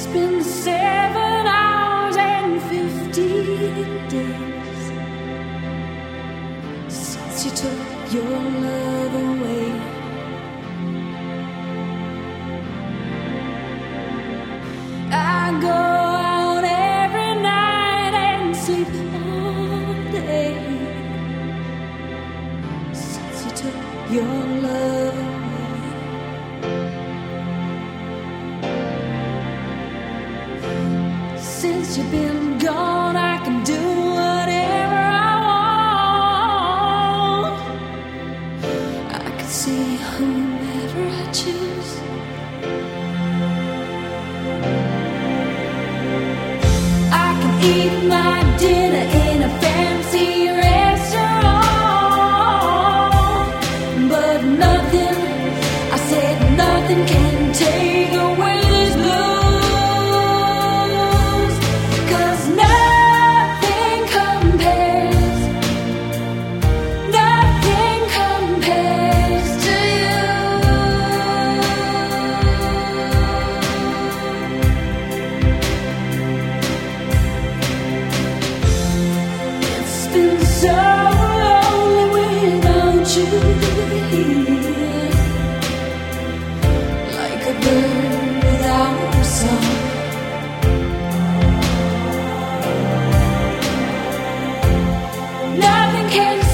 been 7 hours and 15 days since you took your love away. I go out every night and sleep all day since you took your love away. Since you've been gone, I can do whatever I want. I can see whomever I choose. I can eat my dinner in a fancy restaurant, but nothing, I said nothing can take away these blues. So lonely without you here, like a bird without a song. Nothing can